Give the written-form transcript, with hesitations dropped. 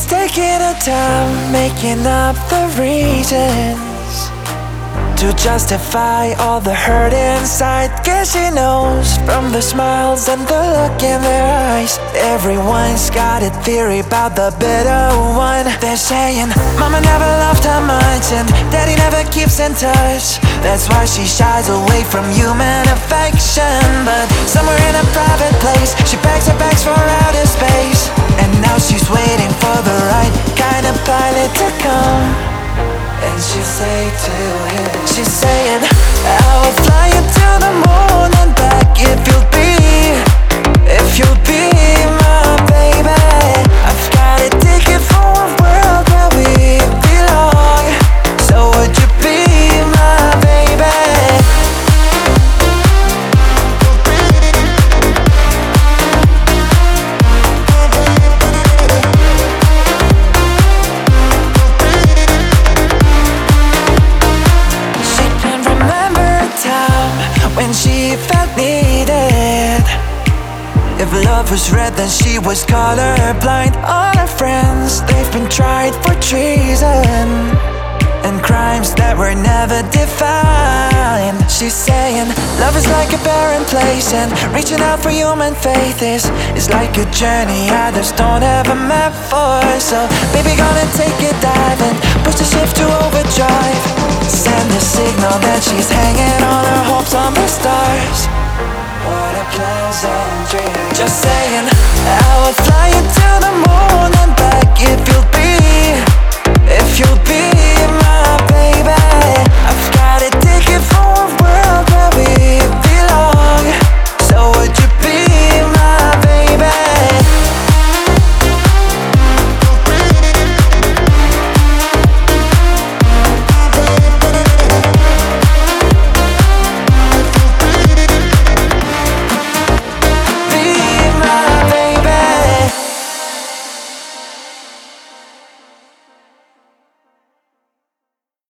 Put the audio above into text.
taking her time, making up the reasons to justify all the hurt inside. Guess she knows from the smiles and the look in their eyes. Everyone's got a theory about the bitter one. They're saying mama never loved her much and daddy never keeps in touch. That's why she shies away from human affection. But somewhere in a private place, she packs her bags for outer space. And now she's waiting for the right kind of pilot to come. And she'll say to him, she's saying, I will fly you to the moon and back if you'll be my baby. I've got a ticket for a world where we belong. So would you be my baby? When she felt needed. If love was red, then she was colorblind. All her friends, they've been tried for treason and crimes that were never defined. She's saying love is like a barren place, and reaching out for human faith is like a journey I just don't have a map for. So baby, gonna take a dive and push the ship to overdrive. Send a signal that she's hanging on her hopes on the stars. What a pleasant dream. Just saying, I would fly you to the moon and back if you'll be my baby. I've got a ticket for a world